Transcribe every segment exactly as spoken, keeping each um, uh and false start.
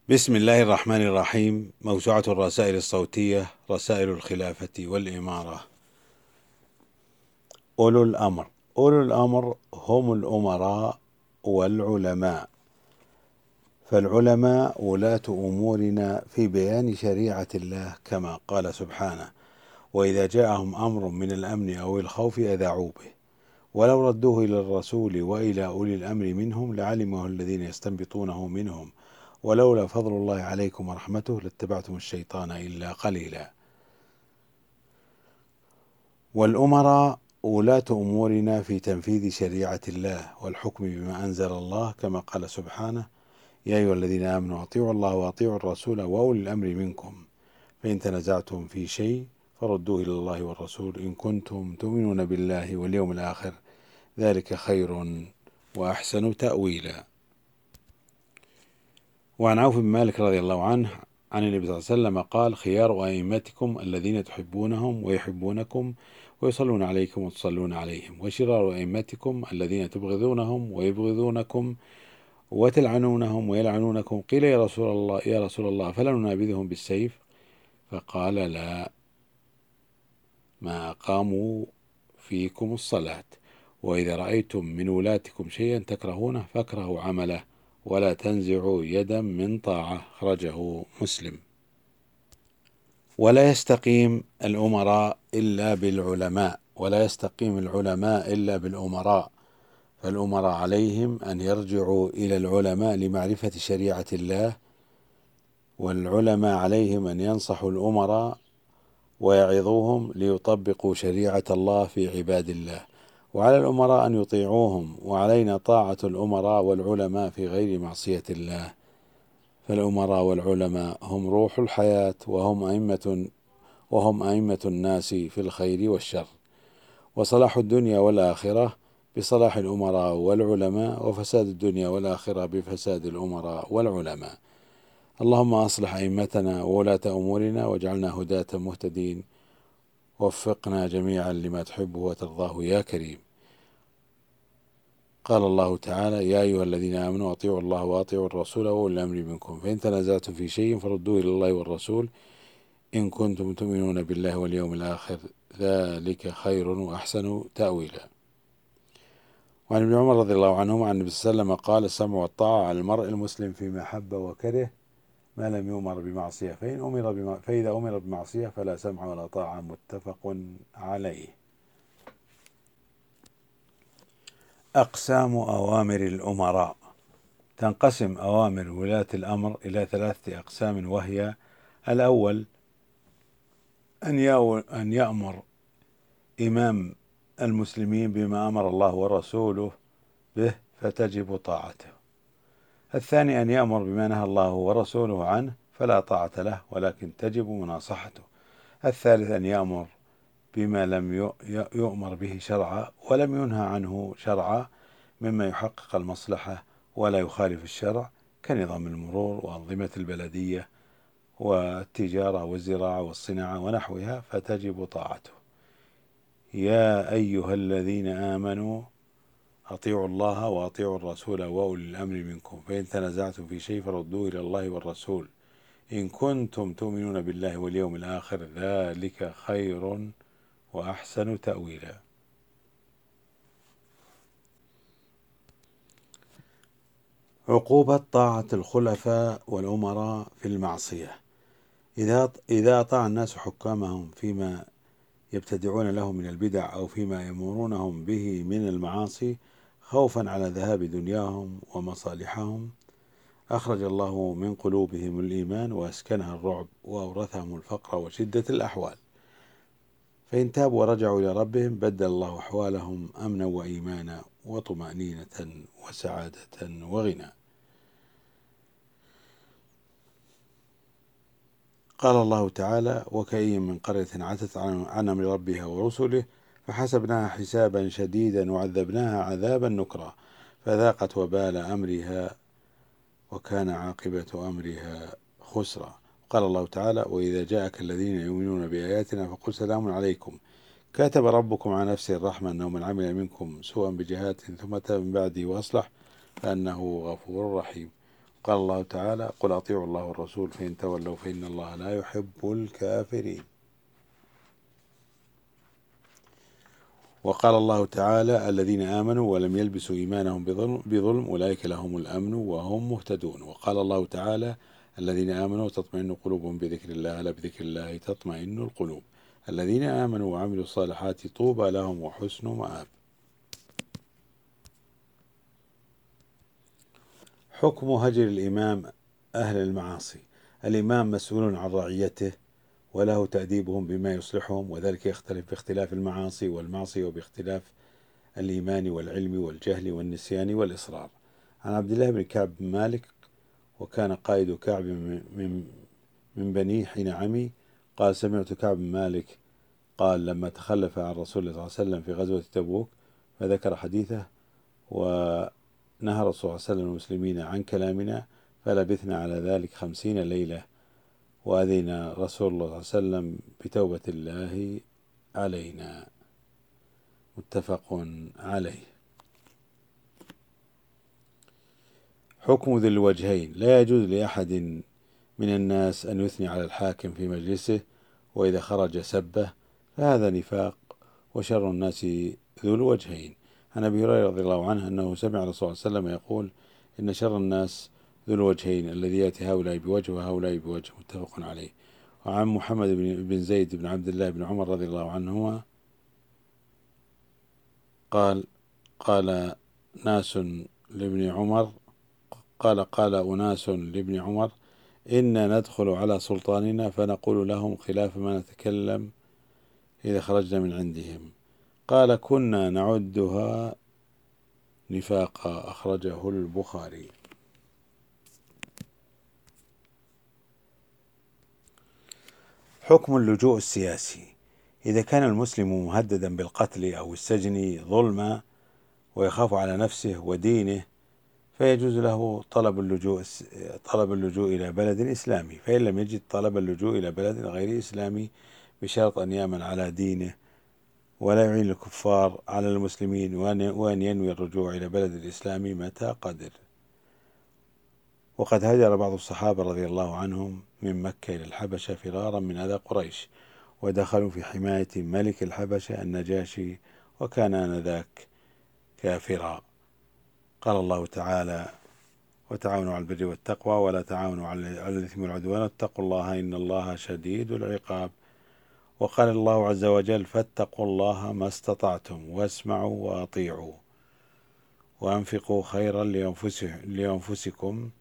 بسم الله الرحمن الرحيم. موسوعة الرسائل الصوتية، رسائل الخلافة والإمارة. أولو الأمر. أولو الأمر هم الأمراء والعلماء، فالعلماء ولاة أمورنا في بيان شريعة الله، كما قال سبحانه: وإذا جاءهم أمر من الأمن أو الخوف أذاعوا به ولو ردوه إلى الرسول وإلى أولي الأمر منهم لعلمه الذين يستنبطونه منهم ولولا فضل الله عليكم ورحمته لاتبعتم الشيطان إلا قليلا. والأمراء ولاة أمورنا في تنفيذ شريعة الله والحكم بما أنزل الله، كما قال سبحانه: يا أيها الذين آمنوا أطيعوا الله وأطيعوا الرسول وأولي الأمر منكم فإن تنازعتم في شيء فردوه إلى الله والرسول إن كنتم تؤمنون بالله واليوم الآخر ذلك خير وأحسن تأويلا. وعن عوف بن مالك رضي الله عنه عن النبي صلى الله عليه وسلم قال: خيار أئمتكم الذين تحبونهم ويحبونكم ويصلون عليكم وتصلون عليهم، وشرار أئمتكم الذين تبغضونهم ويبغضونكم وتلعنونهم ويلعنونكم. قيل: يا رسول الله يا رسول الله فلا ننابذهم بالسيف؟ فقال: لا، ما أقاموا فيكم الصلاة. وإذا رأيتم من ولاتكم شيئا تكرهونه فاكرهوا عمله ولا تنزعوا يدا من طاعة. أخرجه مسلم. ولا يستقيم الأمراء إلا بالعلماء، ولا يستقيم العلماء إلا بالأمراء، فالأمراء عليهم أن يرجعوا إلى العلماء لمعرفة شريعة الله، والعلماء عليهم أن ينصحوا الأمراء ويعظوهم ليطبقوا شريعة الله في عباد الله، وعلى الأمراء أن يطيعوهم، وعلينا طاعة الأمراء والعلماء في غير معصية الله، فالأمراء والعلماء هم روح الحياة، وهم أئمة وهم أئمة الناس في الخير والشر، وصلاح الدنيا والآخرة بصلاح الأمراء والعلماء، وفساد الدنيا والآخرة بفساد الأمراء والعلماء. اللهم أصلح أئمتنا وولاة أمورنا واجعلنا هداة مهتدين، وفقنا جميعا لما تحبه وترضاه يا كريم. قال الله تعالى: يا أيها الذين آمنوا أطيعوا الله وأطيعوا الرسول وأولي الأمر منكم فإن تنازعتم في شيء فردوه إلى الله والرسول إن كنتم تؤمنون بالله واليوم الآخر ذلك خير وأحسن تأويلا. وعن ابن عمر رضي الله عنهما عن النبي صلى الله عليه وسلم قال: السمع والطاعة على المرء المسلم فيما حب وكره ما لم يؤمر بمعصية، فإن أمر بم... فإذا أمر بمعصية فلا سمع ولا طاعة. متفق عليه. أقسام أوامر الأمراء. تنقسم أوامر ولاة الأمر إلى ثلاثة أقسام، وهي: الأول أن يأمر إمام المسلمين بما أمر الله ورسوله به فتجب طاعته. الثاني أن يأمر بما نهى الله ورسوله عنه فلا طاعة له ولكن تجب مناصحته. الثالث أن يأمر بما لم يؤمر به شرعا ولم ينهى عنه شرعا مما يحقق المصلحة ولا يخالف الشرع، كنظام المرور وأنظمة البلدية والتجارة والزراعة والصناعة ونحوها، فتجب طاعته. يا أيها الذين آمنوا أطيعوا الله وأطيعوا الرسول وأولي الأمر منكم فإن تنازعتم في شيء فردوه إلى الله والرسول إن كنتم تؤمنون بالله واليوم الآخر ذلك خير وأحسن تأويلا. عقوبة طاعة الخلفاء والأمراء في المعصية. إذا إذا أطاع الناس حكامهم فيما يبتدعون له من البدع أو فيما يأمرونهم به من المعاصي خوفا على ذهاب دنياهم ومصالحهم، أخرج الله من قلوبهم الإيمان وأسكنها الرعب وأورثهم الفقر وشدة الأحوال، فإن تابوا ورجعوا إلى ربهم بدل الله أحوالهم أمنا وإيمانا وطمأنينة وسعادة وغنى. قال الله تعالى: وكأي من قرية عتت عن أمر ربها ورسله فحسبناها حسابا شديدا وعذبناها عذابا نكرا فذاقت وبال أمرها وكان عاقبة أمرها خسرا. قال الله تعالى: وإذا جاءك الذين يؤمنون بآياتنا فقل سلام عليكم كتب ربكم على نفسه الرحمة أنه من عمل منكم سوءا بجهالة ثم تاب من بعده وأصلح فأنه غفور رحيم. قال الله تعالى: قل أطيعوا الله والرسول فإن تولوا فإن الله لا يحب الكافرين. وقال الله تعالى: الذين آمنوا ولم يلبسوا إيمانهم بظلم, بظلم أولئك لهم الأمن وهم مهتدون. وقال الله تعالى: الذين آمنوا تطمئن قلوبهم بذكر الله ألا بذكر الله تطمئن القلوب. الذين آمنوا وعملوا الصالحات طوبى لهم وحسن مآب. حكم هجر الإمام أهل المعاصي. الإمام مسؤول عن رعيته وله تأديبهم بما يصلحهم، وذلك يختلف باختلاف المعاصي والمعصية وباختلاف الإيمان والعلم والجهل والنسيان والإصرار. عن عبد الله بن كعب بن مالك، وكان قائد كعب من من بني حين عمي، قال: سمعت كعب بن مالك قال لما تخلف عن رسول الله صلى الله عليه وسلم في غزوة تبوك، فذكر حديثه: ونهى رسول الله صلى الله عليه وسلم المسلمين عن كلامنا فلبثنا على ذلك خمسين ليلة، وأذن رسول الله صلى الله عليه وسلم بتوبة الله علينا. متفق عليه. حكم ذي الوجهين. لا يجوز لأحد من الناس أن يثني على الحاكم في مجلسه، وإذا خرج سبه، فهذا نفاق وشر الناس ذو الوجهين. عن أبي هريرة رضي الله عنه أنه سمع رسول الله صلى الله عليه وسلم يقول: إن شر الناس ذو الوجهين الذي يأتي هؤلاء بوجه وهؤلاء بوجه. متفق عليه. وعن محمد بن زيد بن عبد الله بن عمر رضي الله عنهما قال: قال ناس لابن عمر قال قال أناس لابن عمر: إن ندخل على سلطاننا فنقول لهم خلاف ما نتكلم إذا خرجنا من عندهم. قال: كنا نعدها نفاقا. أخرجه البخاري. حكم اللجوء السياسي. إذا كان المسلم مهددا بالقتل أو السجن ظلما ويخاف على نفسه ودينه، فيجوز له طلب اللجوء طلب اللجوء إلى بلد إسلامي، فإن لم يجد طلب اللجوء إلى بلد غير إسلامي بشرط أن يأمن على دينه ولا يعين الكفار على المسلمين، وأن ينوي الرجوع إلى بلد الإسلام متى قدر. وقد هاجر بعض الصحابة رضي الله عنهم من مكة إلى الحبشة فرارا من أذى قريش، ودخلوا في حماية ملك الحبشة النجاشي، وكان آنذاك كافرا. قال الله تعالى: وتعاونوا على البر والتقوى ولا تعاونوا على الإثم والعدوان واتقوا الله إن الله شديد العقاب. وقال الله عز وجل: فاتقوا الله ما استطعتم واسمعوا وأطيعوا وأنفقوا خيرا لأنفسكم.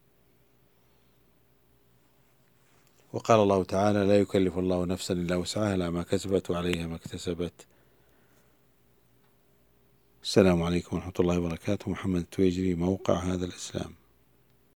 وقال الله تعالى: لا يكلف الله نفسا إلا وسعها لها ما كسبت وعليها ما اكتسبت. السلام عليكم ورحمة الله وبركاته. محمد التويجري، موقع هذا الإسلام.